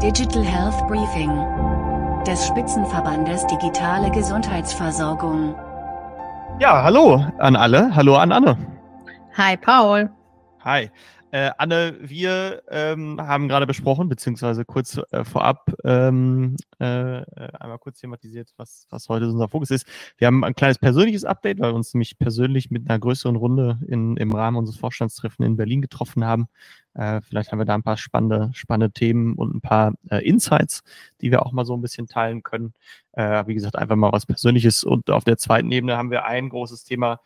Digital Health Briefing des Spitzenverbandes Digitale Gesundheitsversorgung. Ja, hallo an alle. Hallo an Anne. Hi, Paul. Hi. Anne, wir haben gerade besprochen, beziehungsweise kurz vorab einmal kurz thematisiert, was heute unser Fokus ist. Wir haben ein kleines persönliches Update, weil wir uns nämlich persönlich mit einer größeren Runde im Rahmen unseres Vorstandstreffen in Berlin getroffen haben. Vielleicht haben wir da ein paar spannende Themen und ein paar Insights, die wir auch mal so ein bisschen teilen können. Wie gesagt, einfach mal was Persönliches. Und auf der zweiten Ebene haben wir ein großes Thema,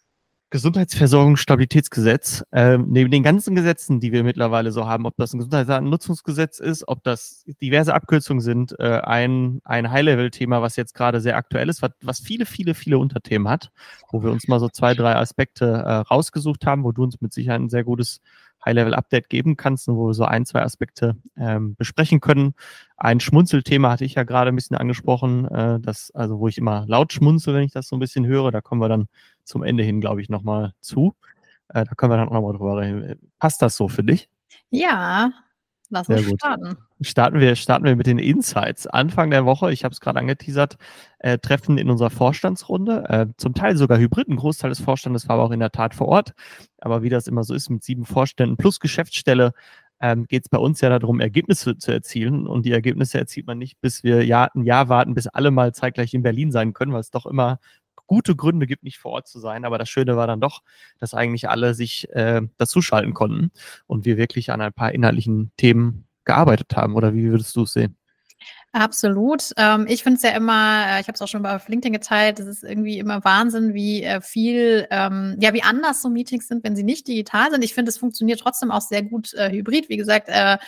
Gesundheitsversorgungsstabilitätsgesetz. Neben den ganzen Gesetzen, die wir mittlerweile so haben, ob das ein Gesundheitsdatennutzungsgesetz ist, ob das diverse Abkürzungen sind, ein High-Level-Thema, was jetzt gerade sehr aktuell ist, was viele Unterthemen hat, wo wir uns mal so 2, 3 Aspekte rausgesucht haben, wo du uns mit Sicherheit ein sehr gutes High-Level-Update geben kannst und wo wir so 1, 2 Aspekte besprechen können. Ein Schmunzelthema hatte ich ja gerade ein bisschen angesprochen, wo ich immer laut schmunzel, wenn ich das so ein bisschen höre. Da kommen wir dann zum Ende hin, glaube ich, nochmal zu. Da können wir dann auch nochmal drüber reden. Passt das so für dich? Ja, lass uns starten. Starten wir mit den Insights. Anfang der Woche, ich habe es gerade angeteasert, Treffen in unserer Vorstandsrunde, zum Teil sogar hybrid. Ein Großteil des Vorstandes war aber auch in der Tat vor Ort. Aber wie das immer so ist, mit 7 Vorständen plus Geschäftsstelle, geht es bei uns ja darum, Ergebnisse zu erzielen. Und die Ergebnisse erzielt man nicht, bis wir ein Jahr warten, bis alle mal zeitgleich in Berlin sein können, weil es doch immer gute Gründe gibt, nicht vor Ort zu sein. Aber das Schöne war dann doch, dass eigentlich alle sich dazuschalten konnten und wir wirklich an ein paar inhaltlichen Themen gearbeitet haben. Oder wie würdest du es sehen? Absolut. Ich finde es ja immer, ich habe es auch schon auf LinkedIn geteilt, es ist irgendwie immer Wahnsinn, wie wie anders so Meetings sind, wenn sie nicht digital sind. Ich finde, es funktioniert trotzdem auch sehr gut hybrid. Wie gesagt,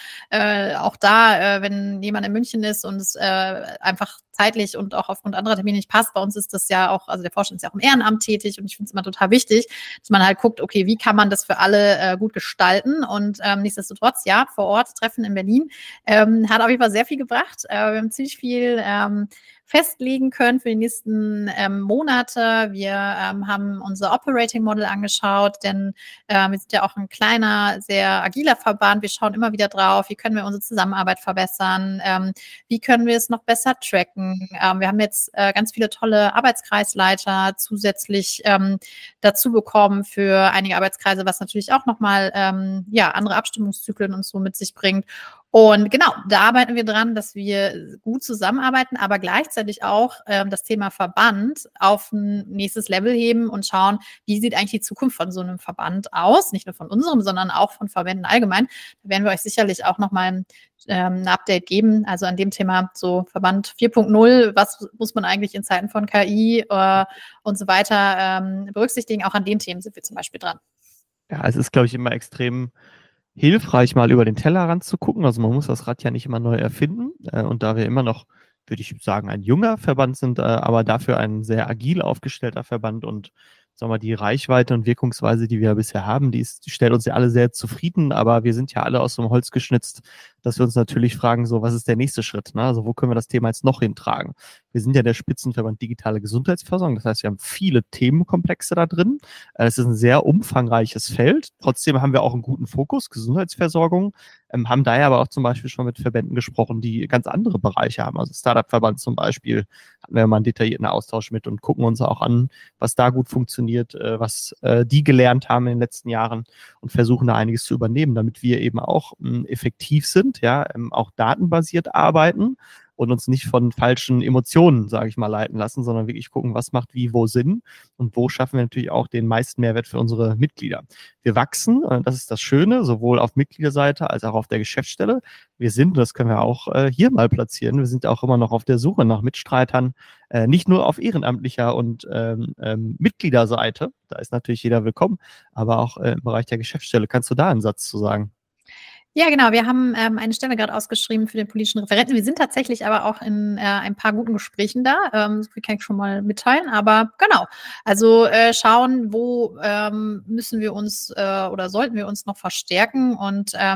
auch da, wenn jemand in München ist und es einfach zeitlich und auch aufgrund anderer Termine nicht passt. Bei uns ist das ja auch, also der Vorstand ist ja auch im Ehrenamt tätig und ich finde es immer total wichtig, dass man halt guckt, okay, wie kann man das für alle gut gestalten und nichtsdestotrotz, ja, vor Ort Treffen in Berlin hat auf jeden Fall sehr viel gebracht. Wir haben ziemlich viel festlegen können für die nächsten Monate. Wir haben unser Operating Model angeschaut, denn wir sind ja auch ein kleiner, sehr agiler Verband. Wir schauen immer wieder drauf, wie können wir unsere Zusammenarbeit verbessern, wie können wir es noch besser tracken. Wir haben jetzt ganz viele tolle Arbeitskreisleiter zusätzlich dazu bekommen für einige Arbeitskreise, was natürlich auch nochmal andere Abstimmungszyklen und so mit sich bringt. Und genau, da arbeiten wir dran, dass wir gut zusammenarbeiten, aber gleichzeitig auch das Thema Verband auf ein nächstes Level heben und schauen, wie sieht eigentlich die Zukunft von so einem Verband aus? Nicht nur von unserem, sondern auch von Verbänden allgemein. Da werden wir euch sicherlich auch nochmal ein Update geben. Also an dem Thema so Verband 4.0, was muss man eigentlich in Zeiten von KI und so weiter berücksichtigen? Auch an den Themen sind wir zum Beispiel dran. Ja, es ist, glaube ich, immer extrem hilfreich, mal über den Tellerrand zu gucken. Also man muss das Rad ja nicht immer neu erfinden. Und da wir immer noch, würde ich sagen, ein junger Verband sind, aber dafür ein sehr agil aufgestellter Verband und sagen wir, die Reichweite und Wirkungsweise, die wir bisher haben, die stellt uns ja alle sehr zufrieden, aber wir sind ja alle aus dem Holz geschnitzt, dass wir uns natürlich fragen, so, was ist der nächste Schritt? Ne? Also wo können wir das Thema jetzt noch hintragen? Wir sind ja der Spitzenverband digitale Gesundheitsversorgung, das heißt, wir haben viele Themenkomplexe da drin. Es ist ein sehr umfangreiches Feld. Trotzdem haben wir auch einen guten Fokus, Gesundheitsversorgung, haben daher aber auch zum Beispiel schon mit Verbänden gesprochen, die ganz andere Bereiche haben. Also Startup-Verband zum Beispiel, hatten wir mal einen detaillierten Austausch mit und gucken uns auch an, was da gut funktioniert, was die gelernt haben in den letzten Jahren und versuchen da einiges zu übernehmen, damit wir eben auch effektiv sind, ja, auch datenbasiert arbeiten und uns nicht von falschen Emotionen, sage ich mal, leiten lassen, sondern wirklich gucken, was macht wie, wo Sinn und wo schaffen wir natürlich auch den meisten Mehrwert für unsere Mitglieder. Wir wachsen, das ist das Schöne, sowohl auf Mitgliederseite als auch auf der Geschäftsstelle. Wir sind, das können wir auch hier mal platzieren, wir sind auch immer noch auf der Suche nach Mitstreitern, nicht nur auf ehrenamtlicher und Mitgliederseite, da ist natürlich jeder willkommen, aber auch im Bereich der Geschäftsstelle. Kannst du da einen Satz zu sagen? Ja, genau. Wir haben eine Stelle gerade ausgeschrieben für den politischen Referenten. Wir sind tatsächlich aber auch in ein paar guten Gesprächen da. So viel kann ich schon mal mitteilen. Aber genau, also schauen, wo müssen wir uns oder sollten wir uns noch verstärken. Und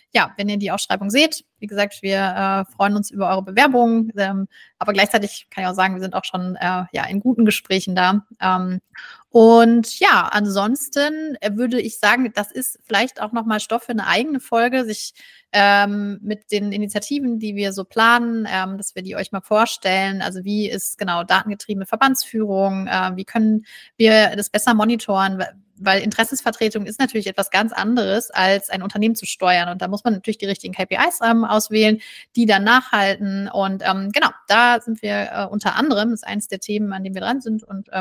ja, wenn ihr die Ausschreibung seht, wie gesagt, wir freuen uns über eure Bewerbungen, aber gleichzeitig kann ich auch sagen, wir sind auch schon in guten Gesprächen da. Und ja, ansonsten würde ich sagen, das ist vielleicht auch nochmal Stoff für eine eigene Folge, sich mit den Initiativen, die wir so planen, dass wir die euch mal vorstellen. Also wie ist genau datengetriebene Verbandsführung, wie können wir das besser monitoren, weil Interessensvertretung ist natürlich etwas ganz anderes, als ein Unternehmen zu steuern. Und da muss man natürlich die richtigen KPIs auswählen, die dann nachhalten. Und genau, da sind wir unter anderem, das ist eines der Themen, an denen wir dran sind. Und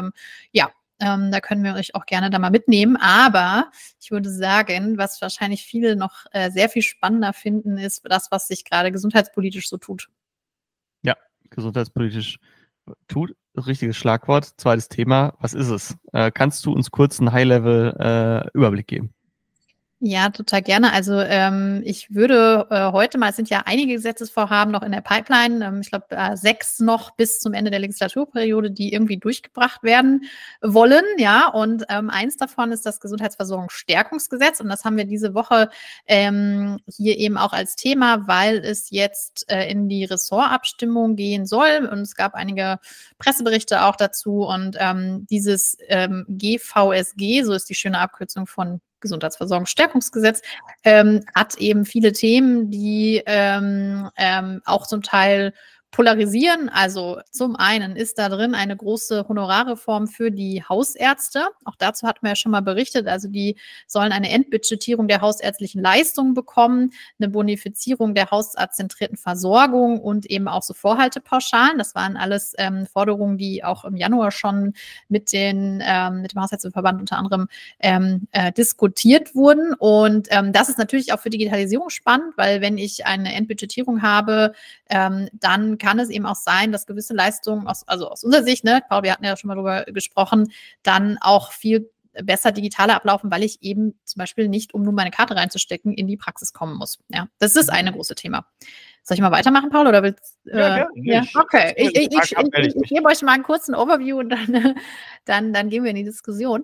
da können wir euch auch gerne da mal mitnehmen. Aber ich würde sagen, was wahrscheinlich viele noch sehr viel spannender finden, ist das, was sich gerade gesundheitspolitisch so tut. Ja, gesundheitspolitisch tut, richtiges Schlagwort. Zweites Thema, was ist es? Kannst du uns kurz einen High-Level-Überblick geben? Ja, total gerne. Also ich würde heute mal, es sind ja einige Gesetzesvorhaben noch in der Pipeline, ich glaube 6 noch bis zum Ende der Legislaturperiode, die irgendwie durchgebracht werden wollen, ja, und eins davon ist das Gesundheitsversorgungsstärkungsgesetz und das haben wir diese Woche hier eben auch als Thema, weil es jetzt in die Ressortabstimmung gehen soll und es gab einige Presseberichte auch dazu und dieses GVSG, so ist die schöne Abkürzung von Gesundheitsversorgungsstärkungsgesetz, hat eben viele Themen, die auch zum Teil polarisieren. Also zum einen ist da drin eine große Honorarreform für die Hausärzte. Auch dazu hatten wir ja schon mal berichtet. Also die sollen eine Entbudgetierung der hausärztlichen Leistungen bekommen, eine Bonifizierung der hausarztzentrierten Versorgung und eben auch so Vorhaltepauschalen. Das waren alles Forderungen, die auch im Januar schon mit dem Hausärzteverband unter anderem diskutiert wurden. Und das ist natürlich auch für Digitalisierung spannend, weil wenn ich eine Entbudgetierung habe, dann kann es eben auch sein, dass gewisse Leistungen, aus unserer Sicht, ne, Paul, wir hatten ja schon mal darüber gesprochen, dann auch viel besser digitaler ablaufen, weil ich eben zum Beispiel nicht, um nur meine Karte reinzustecken, in die Praxis kommen muss. Ja, das ist eine große Thema. Soll ich mal weitermachen, Paul, oder willst ja, okay. Ich gebe euch mal einen kurzen Overview und dann gehen wir in die Diskussion.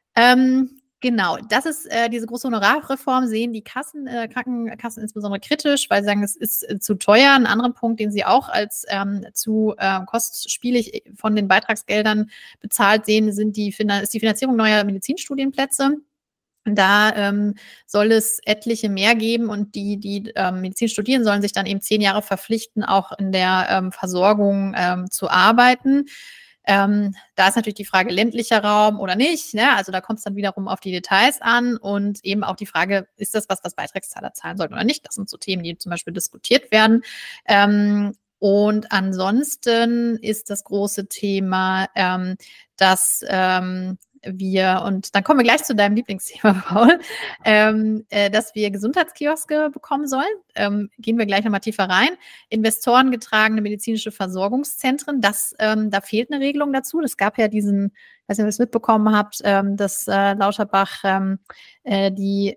Genau, das ist diese große Honorarreform, sehen die Krankenkassen insbesondere kritisch, weil sie sagen, es ist zu teuer. Ein anderer Punkt, den sie auch als zu kostspielig von den Beitragsgeldern bezahlt sehen, ist die Finanzierung neuer Medizinstudienplätze. Da soll es etliche mehr geben und die Medizin studieren, sollen sich dann eben 10 Jahre verpflichten, auch in der Versorgung zu arbeiten. Da ist natürlich die Frage ländlicher Raum oder nicht, ne? Also da kommt es dann wiederum auf die Details an und eben auch die Frage, ist das was Beitragszahler zahlen sollten oder nicht? Das sind so Themen, die zum Beispiel diskutiert werden. Und ansonsten ist das große Thema, dass und dann kommen wir gleich zu deinem Lieblingsthema, Paul, dass wir Gesundheitskioske bekommen sollen. Gehen wir gleich nochmal tiefer rein. Investorengetragene medizinische Versorgungszentren, da fehlt eine Regelung dazu. Das gab ja diesen, ich weiß nicht, ob ihr es mitbekommen habt, dass Lauterbach die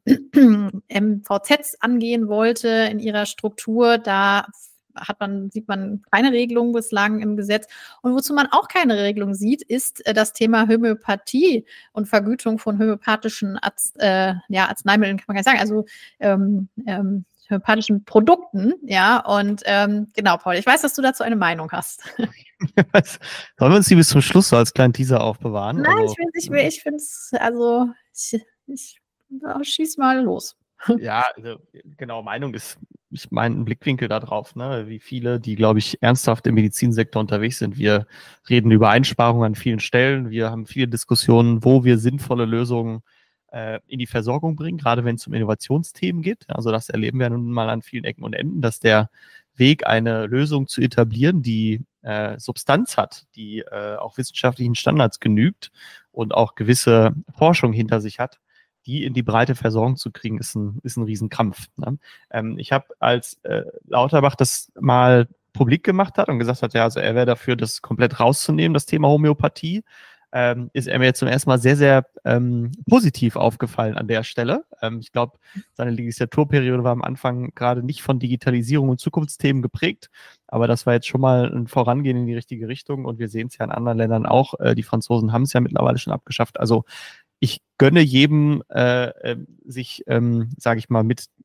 MVZs angehen wollte in ihrer Struktur. Da sieht man keine Regelung bislang im Gesetz. Und wozu man auch keine Regelung sieht, ist das Thema Homöopathie und Vergütung von homöopathischen Arzneimitteln, kann man gar nicht sagen, also homöopathischen Produkten, ja, und genau, Paul, ich weiß, dass du dazu eine Meinung hast. Sollen wir uns die bis zum Schluss so als kleinen Teaser aufbewahren? Nein, also, ich finde es, also ich schieß mal los. Ja, also, genau, Meinung ist, ich meine, ein Blickwinkel da drauf, ne? Wie viele, die, glaube ich, ernsthaft im Medizinsektor unterwegs sind. Wir reden über Einsparungen an vielen Stellen. Wir haben viele Diskussionen, wo wir sinnvolle Lösungen in die Versorgung bringen, gerade wenn es um Innovationsthemen geht. Also das erleben wir nun mal an vielen Ecken und Enden, dass der Weg, eine Lösung zu etablieren, die Substanz hat, die auch wissenschaftlichen Standards genügt und auch gewisse Forschung hinter sich hat, die in die breite Versorgung zu kriegen, ist ein Riesenkrampf. Ne? Ich habe, als Lauterbach das mal publik gemacht hat und gesagt hat, ja, also er wäre dafür, das komplett rauszunehmen, das Thema Homöopathie, ist er mir zum ersten Mal sehr, sehr positiv aufgefallen an der Stelle. Ich glaube, seine Legislaturperiode war am Anfang gerade nicht von Digitalisierung und Zukunftsthemen geprägt, aber das war jetzt schon mal ein Vorangehen in die richtige Richtung und wir sehen es ja in anderen Ländern auch. Die Franzosen haben es ja mittlerweile schon abgeschafft. Also ich gönne jedem, sich, sage ich mal, mit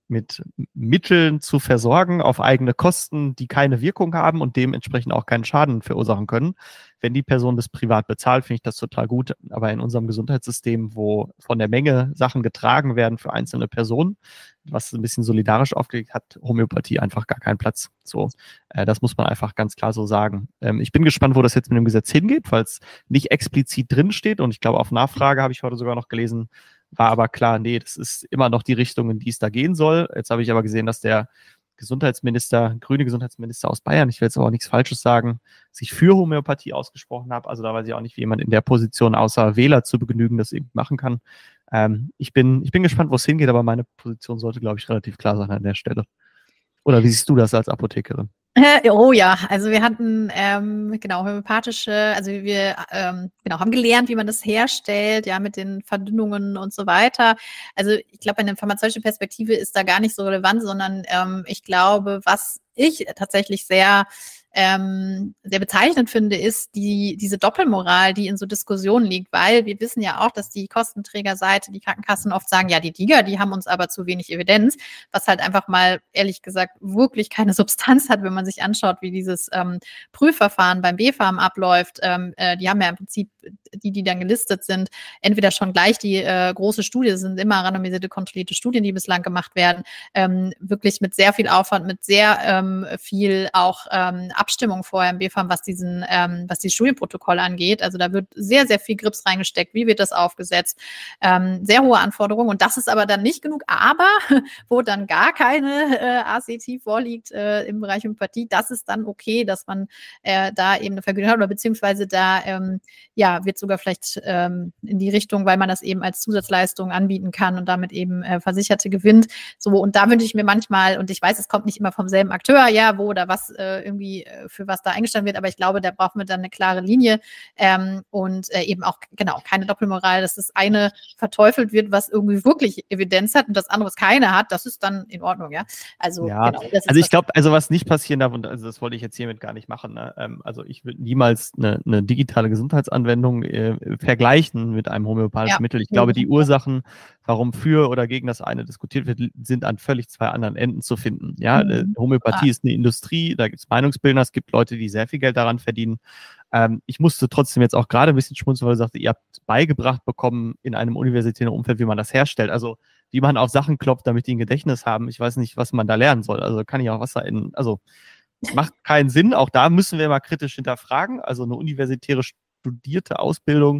mit Mitteln zu versorgen auf eigene Kosten, die keine Wirkung haben und dementsprechend auch keinen Schaden verursachen können. Wenn die Person das privat bezahlt, finde ich das total gut. Aber in unserem Gesundheitssystem, wo von der Menge Sachen getragen werden für einzelne Personen, was ein bisschen solidarisch aufgelegt hat, Homöopathie einfach gar keinen Platz. So, das muss man einfach ganz klar so sagen. Ich bin gespannt, wo das jetzt mit dem Gesetz hingeht, weil es nicht explizit drin steht. Und ich glaube, auf Nachfrage habe ich heute sogar noch gelesen, war aber klar, nee, das ist immer noch die Richtung, in die es da gehen soll. Jetzt habe ich aber gesehen, dass der grüne Gesundheitsminister aus Bayern, ich will jetzt aber auch nichts Falsches sagen, sich für Homöopathie ausgesprochen hat. Also da weiß ich auch nicht, wie jemand in der Position außer Wähler zu begnügen das eben machen kann. Ich bin gespannt, wo es hingeht, aber meine Position sollte, glaube ich, relativ klar sein an der Stelle. Oder wie siehst du das als Apothekerin? Oh ja, also wir hatten genau homöopathische, also wir genau haben gelernt, wie man das herstellt, ja, mit den Verdünnungen und so weiter. Also ich glaube, eine pharmazeutische Perspektive ist da gar nicht so relevant, sondern ich glaube, was ich tatsächlich sehr bezeichnend finde, ist diese Doppelmoral, die in so Diskussionen liegt, weil wir wissen ja auch, dass die Kostenträgerseite, die Krankenkassen oft sagen, ja, die DiGA, die haben uns aber zu wenig Evidenz, was halt einfach mal, ehrlich gesagt, wirklich keine Substanz hat, wenn man sich anschaut, wie dieses Prüfverfahren beim BfArM abläuft. Die haben ja im Prinzip, die dann gelistet sind, entweder schon gleich die große Studie, das sind immer randomisierte, kontrollierte Studien, die bislang gemacht werden, wirklich mit sehr viel Aufwand, mit sehr viel auch Abstimmung vorher im BfArM, was die Studienprotokolle angeht. Also da wird sehr, sehr viel Grips reingesteckt. Wie wird das aufgesetzt? Sehr hohe Anforderungen. Und das ist aber dann nicht genug. Aber wo dann gar keine ACT vorliegt im Bereich Homöopathie, das ist dann okay, dass man da eben eine Vergütung hat oder beziehungsweise da wird sogar vielleicht in die Richtung, weil man das eben als Zusatzleistung anbieten kann und damit eben Versicherte gewinnt. So, und da wünsche ich mir manchmal, und ich weiß, es kommt nicht immer vom selben Akteur, ja, wo oder was irgendwie für was da eingestanden wird, aber ich glaube, da brauchen wir dann eine klare Linie und eben auch, genau, keine Doppelmoral, dass das eine verteufelt wird, was irgendwie wirklich Evidenz hat und das andere, was keine hat, das ist dann in Ordnung, ja. Also, ja, genau, also ich glaube, also was nicht passieren darf, und also das wollte ich jetzt hiermit gar nicht machen, ne? Also ich würde niemals eine digitale Gesundheitsanwendung vergleichen mit einem homöopathischen Mittel. Ich glaube, die Ursachen, warum für oder gegen das eine diskutiert wird, sind an völlig zwei anderen Enden zu finden. Ja, Homöopathie ist eine Industrie, da gibt es Meinungsbildner, es gibt Leute, die sehr viel Geld daran verdienen. Ich musste trotzdem jetzt auch gerade ein bisschen schmunzeln, weil du sagte, ihr habt beigebracht bekommen in einem universitären Umfeld, wie man das herstellt. Also wie man auf Sachen klopft, damit die ein Gedächtnis haben. Ich weiß nicht, was man da lernen soll. Also kann ich auch Wasser in, also macht keinen Sinn. Auch da müssen wir mal kritisch hinterfragen. Also eine universitäre fundierte Ausbildung,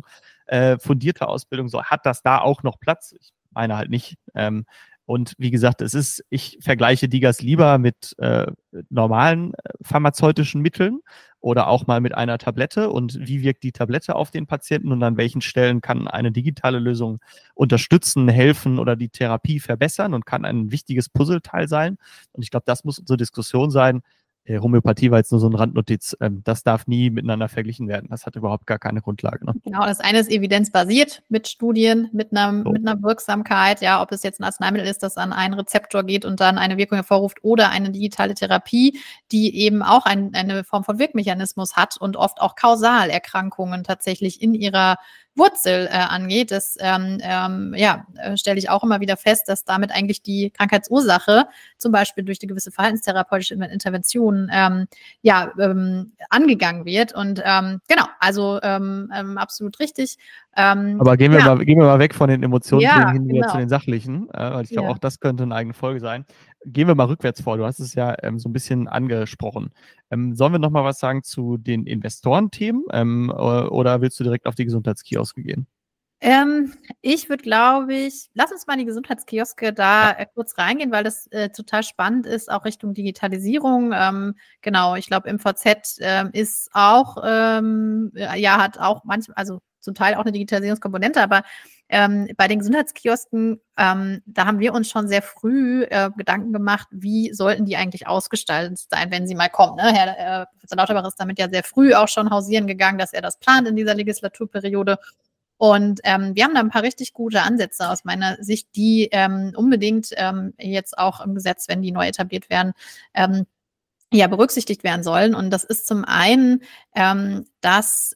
so hat das da auch noch Platz? Ich meine halt nicht. Und wie gesagt, ich vergleiche DiGAs lieber mit normalen pharmazeutischen Mitteln oder auch mal mit einer Tablette und wie wirkt die Tablette auf den Patienten und an welchen Stellen kann eine digitale Lösung unterstützen, helfen oder die Therapie verbessern und kann ein wichtiges Puzzleteil sein. Und ich glaube, das muss unsere Diskussion sein. Homöopathie war jetzt nur so eine Randnotiz. Das darf nie miteinander verglichen werden. Das hat überhaupt gar keine Grundlage. Ne? Genau, das eine ist evidenzbasiert mit Studien, mit einer Wirksamkeit, ja, ob es jetzt ein Arzneimittel ist, das an einen Rezeptor geht und dann eine Wirkung hervorruft oder eine digitale Therapie, die eben auch eine Form von Wirkmechanismus hat und oft auch Kausalerkrankungen tatsächlich in ihrer Wurzel angeht. Das stelle ich auch immer wieder fest, dass damit eigentlich die Krankheitsursache zum Beispiel durch die gewisse verhaltenstherapeutische Intervention angegangen wird. Und genau, also absolut richtig. Aber gehen wir mal weg von den Emotionen hin wieder genau. zu den sachlichen, weil ich glaube, auch das könnte eine eigene Folge sein. Gehen wir mal rückwärts vor. Du hast es ja so ein bisschen angesprochen. Sollen wir noch mal was sagen zu den Investorenthemen oder willst du direkt auf die Gesundheitskioske gehen? Ich würde, lass uns mal in die Gesundheitskioske da kurz reingehen, weil das total spannend ist, auch Richtung Digitalisierung. Genau, ich glaube, MVZ ist auch, hat auch manchmal, also zum Teil auch eine Digitalisierungskomponente, aber bei den Gesundheitskiosken, da haben wir uns schon sehr früh Gedanken gemacht, wie sollten die eigentlich ausgestaltet sein, wenn sie mal kommen. Ne? Herr Professor Lauterbach ist damit ja sehr früh auch schon hausieren gegangen, dass er das plant in dieser Legislaturperiode. Und wir haben da ein paar richtig gute Ansätze aus meiner Sicht, die unbedingt jetzt auch im Gesetz, wenn die neu etabliert werden, ja, berücksichtigt werden sollen. Und das ist zum einen, dass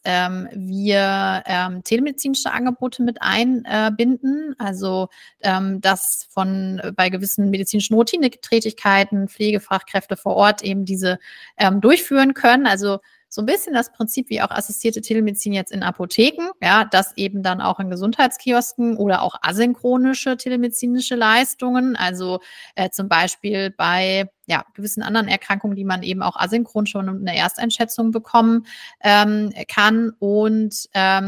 wir telemedizinische Angebote mit einbinden, also dass bei gewissen medizinischen Routinetätigkeiten Pflegefachkräfte vor Ort eben diese durchführen können. Also so ein bisschen das Prinzip wie auch assistierte Telemedizin jetzt in Apotheken, ja, das eben dann auch in Gesundheitskiosken oder auch asynchronische telemedizinische Leistungen, also zum Beispiel bei gewissen anderen Erkrankungen, die man eben auch asynchron schon eine Ersteinschätzung bekommen kann. Und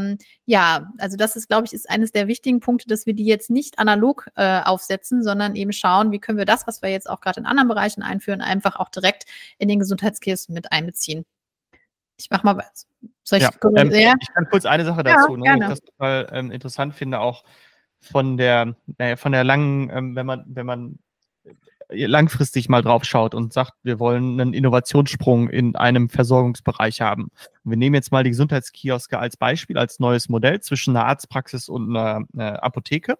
also das ist, glaube ich, ist eines der wichtigen Punkte, dass wir die jetzt nicht analog aufsetzen, sondern eben schauen, wie können wir das, was wir jetzt auch gerade in anderen Bereichen einführen, einfach auch direkt in den Gesundheitskiosken mit einbeziehen. Ich mach mal was. Ich kann kurz eine Sache dazu, ne, ich das total interessant finde, auch von der langen, wenn man langfristig mal drauf schaut und sagt, wir wollen einen Innovationssprung in einem Versorgungsbereich haben. Wir nehmen jetzt mal die Gesundheitskioske als Beispiel, als neues Modell zwischen einer Arztpraxis und einer Apotheke.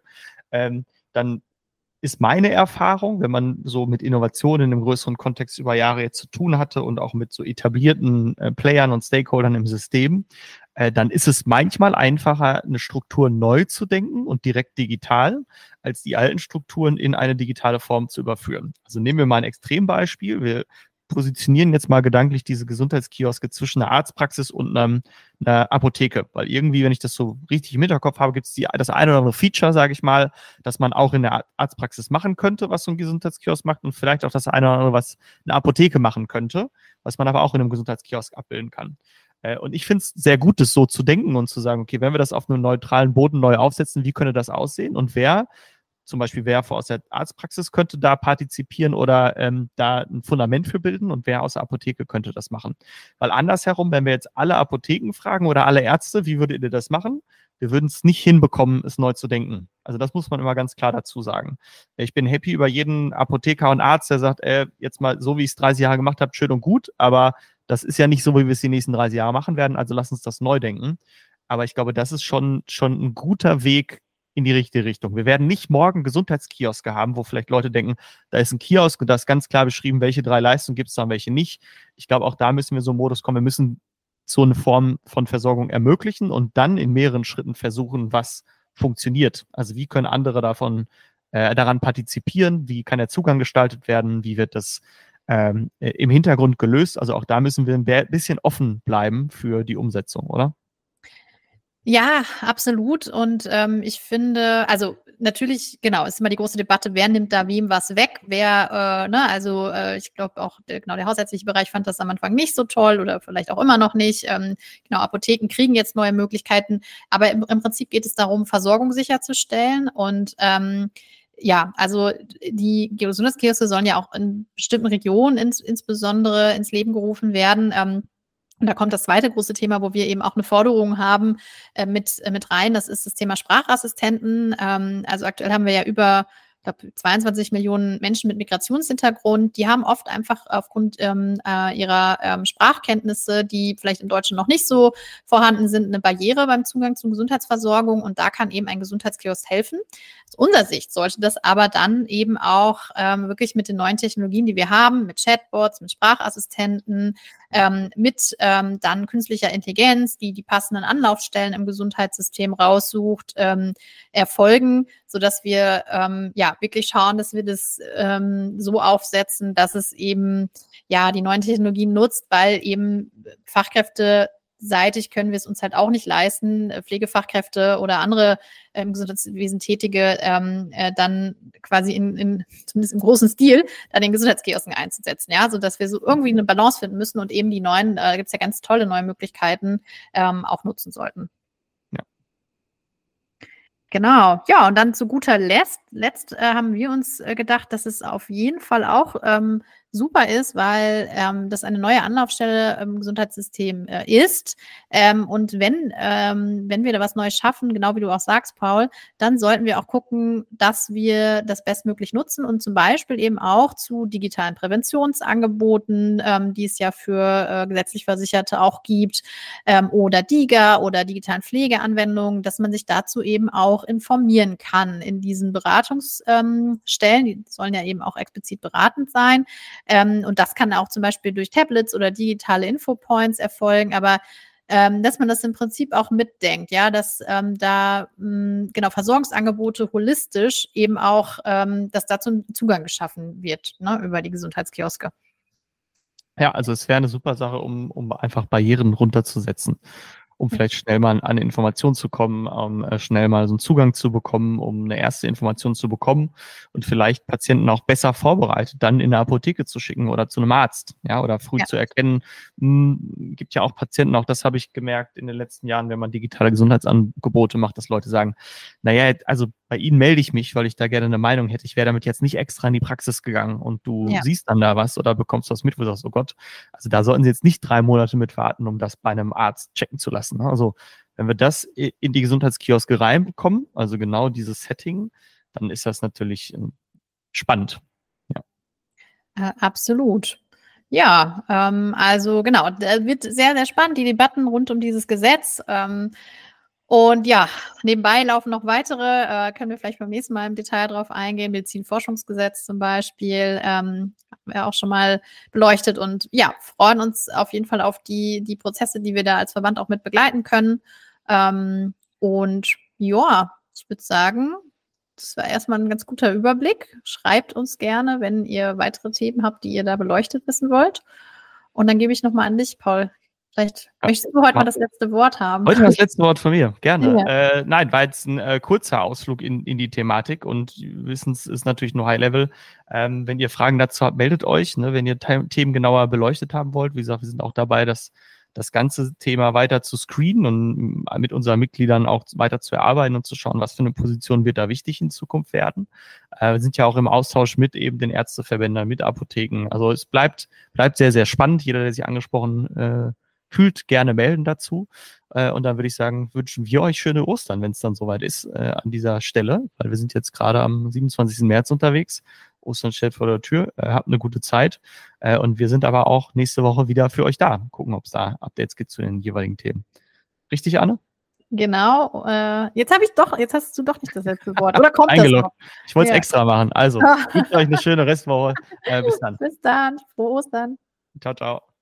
Dann ist meine Erfahrung, wenn man so mit Innovationen im größeren Kontext über Jahre jetzt zu tun hatte und auch mit so etablierten Playern und Stakeholdern im System, dann ist es manchmal einfacher, eine Struktur neu zu denken und direkt digital, als die alten Strukturen in eine digitale Form zu überführen. Also nehmen wir mal ein Extrembeispiel. Wir positionieren jetzt mal gedanklich diese Gesundheitskioske zwischen einer Arztpraxis und einer Apotheke, weil irgendwie, wenn ich das so richtig im Hinterkopf habe, gibt es das eine oder andere Feature, sage ich mal, dass man auch in der Arztpraxis machen könnte, was so ein Gesundheitskiosk macht, und vielleicht auch das eine oder andere, was eine Apotheke machen könnte, was man aber auch in einem Gesundheitskiosk abbilden kann. Und ich finde es sehr gut, das so zu denken und zu sagen, okay, wenn wir das auf einem neutralen Boden neu aufsetzen, wie könnte das aussehen und wer aus der Arztpraxis könnte da partizipieren oder da ein Fundament für bilden und wer aus der Apotheke könnte das machen. Weil andersherum, wenn wir jetzt alle Apotheken fragen oder alle Ärzte, wie würdet ihr das machen? Wir würden es nicht hinbekommen, es neu zu denken. Also das muss man immer ganz klar dazu sagen. Ich bin happy über jeden Apotheker und Arzt, der sagt, jetzt mal so, wie ich es 30 Jahre gemacht habe, schön und gut, aber das ist ja nicht so, wie wir es die nächsten 30 Jahre machen werden, also lass uns das neu denken. Aber ich glaube, das ist schon ein guter Weg in die richtige Richtung. Wir werden nicht morgen Gesundheitskioske haben, wo vielleicht Leute denken, da ist ein Kiosk und da ist ganz klar beschrieben, welche 3 Leistungen gibt es da und welche nicht. Ich glaube, auch da müssen wir so einen Modus kommen. Wir müssen so eine Form von Versorgung ermöglichen und dann in mehreren Schritten versuchen, was funktioniert. Also wie können andere daran partizipieren? Wie kann der Zugang gestaltet werden? Wie wird das im Hintergrund gelöst? Also auch da müssen wir ein bisschen offen bleiben für die Umsetzung, oder? Ja, absolut. Und ich finde, also natürlich, genau, ist immer die große Debatte, wer nimmt da wem was weg, ich glaube auch, der hausärztliche Bereich fand das am Anfang nicht so toll oder vielleicht auch immer noch nicht. Apotheken kriegen jetzt neue Möglichkeiten, aber im Prinzip geht es darum, Versorgung sicherzustellen und also die Gesundheitskioske sollen ja auch in bestimmten Regionen insbesondere ins Leben gerufen werden. Und da kommt das zweite große Thema, wo wir eben auch eine Forderung haben mit rein. Das ist das Thema Sprachassistenten. Also aktuell haben wir ja über 22 Millionen Menschen mit Migrationshintergrund. Die haben oft einfach aufgrund ihrer Sprachkenntnisse, die vielleicht im Deutschen noch nicht so vorhanden sind, eine Barriere beim Zugang zur Gesundheitsversorgung. Und da kann eben ein Gesundheitskiosk helfen. Aus unserer Sicht sollte das aber dann eben auch wirklich mit den neuen Technologien, die wir haben, mit Chatbots, mit Sprachassistenten, mit dann künstlicher Intelligenz, die passenden Anlaufstellen im Gesundheitssystem raussucht, erfolgen, sodass wir wirklich schauen, dass wir das so aufsetzen, dass es eben die neuen Technologien nutzt, weil eben Fachkräfteseitig können wir es uns halt auch nicht leisten, Pflegefachkräfte oder andere im Gesundheitswesen Tätige dann quasi zumindest im großen Stil dann den Gesundheitskiosken einzusetzen, sodass wir so irgendwie eine Balance finden müssen und eben die neuen, da gibt es ja ganz tolle neue Möglichkeiten, auch nutzen sollten. Genau, ja, und dann zu guter Letzt haben wir uns gedacht, dass es auf jeden Fall auch super ist, weil das eine neue Anlaufstelle im Gesundheitssystem ist. Und wenn wir da was Neues schaffen, genau wie du auch sagst, Paul, dann sollten wir auch gucken, dass wir das bestmöglich nutzen und zum Beispiel eben auch zu digitalen Präventionsangeboten, die es ja für gesetzlich Versicherte auch gibt, oder DiGA oder digitalen Pflegeanwendungen, dass man sich dazu eben auch informieren kann in diesen Beratungsstellen. Die sollen ja eben auch explizit beratend sein. Und das kann auch zum Beispiel durch Tablets oder digitale Infopoints erfolgen, aber dass man das im Prinzip auch mitdenkt, ja, dass genau Versorgungsangebote holistisch eben auch, dass dazu Zugang geschaffen wird, ne, über die Gesundheitskioske. Ja, also es wäre eine super Sache, um einfach Barrieren runterzusetzen, um vielleicht schnell mal an Informationen zu kommen, schnell mal so einen Zugang zu bekommen, um eine erste Information zu bekommen und vielleicht Patienten auch besser vorbereitet dann in eine Apotheke zu schicken oder zu einem Arzt, ja, oder früh zu erkennen. Gibt ja auch Patienten, auch das habe ich gemerkt in den letzten Jahren, wenn man digitale Gesundheitsangebote macht, dass Leute sagen, naja, also bei Ihnen melde ich mich, weil ich da gerne eine Meinung hätte. Ich wäre damit jetzt nicht extra in die Praxis gegangen und du siehst dann da was oder bekommst was mit, wo du sagst, oh Gott, also da sollten Sie jetzt nicht 3 Monate mit warten, um das bei einem Arzt checken zu lassen. Also wenn wir das in die Gesundheitskioske reinbekommen, also genau dieses Setting, dann ist das natürlich spannend. Ja. Absolut. Ja, also genau, wird sehr, sehr spannend, die Debatten rund um dieses Gesetz. Und ja, nebenbei laufen noch weitere, können wir vielleicht beim nächsten Mal im Detail drauf eingehen. Medizinforschungsgesetz zum Beispiel, haben wir auch schon mal beleuchtet und ja, freuen uns auf jeden Fall auf die Prozesse, die wir da als Verband auch mit begleiten können. Und ja, ich würde sagen, das war erstmal ein ganz guter Überblick. Schreibt uns gerne, wenn ihr weitere Themen habt, die ihr da beleuchtet wissen wollt. Und dann gebe ich nochmal an dich, Paul. Vielleicht möchtest du heute mal das letzte Wort haben. Heute das letzte Wort von mir, gerne. Ja. Nein, war jetzt ein kurzer Ausflug in die Thematik und Wissens ist natürlich nur High-Level. Wenn ihr Fragen dazu habt, meldet euch. Ne? Wenn ihr Themen genauer beleuchtet haben wollt, wie gesagt, wir sind auch dabei, das ganze Thema weiter zu screenen und mit unseren Mitgliedern auch weiter zu erarbeiten und zu schauen, was für eine Position wird da wichtig in Zukunft werden. Wir sind ja auch im Austausch mit eben den Ärzteverbänden, mit Apotheken. Also es bleibt sehr, sehr spannend. Jeder, der sich angesprochen fühlt, gerne melden dazu. Und dann würde ich sagen, wünschen wir euch schöne Ostern, wenn es dann soweit ist, an dieser Stelle, weil wir sind jetzt gerade am 27. März unterwegs. Ostern steht vor der Tür. Habt eine gute Zeit. Und wir sind aber auch nächste Woche wieder für euch da. Gucken, ob es da Updates gibt zu den jeweiligen Themen. Richtig, Anne? Genau. Jetzt hast du doch nicht das letzte Wort. Oder kommt das noch? Ich wollte es extra machen. Also, wünsche euch eine schöne Restwoche. Bis dann. Bis dann. Frohe Ostern. Ciao, ciao.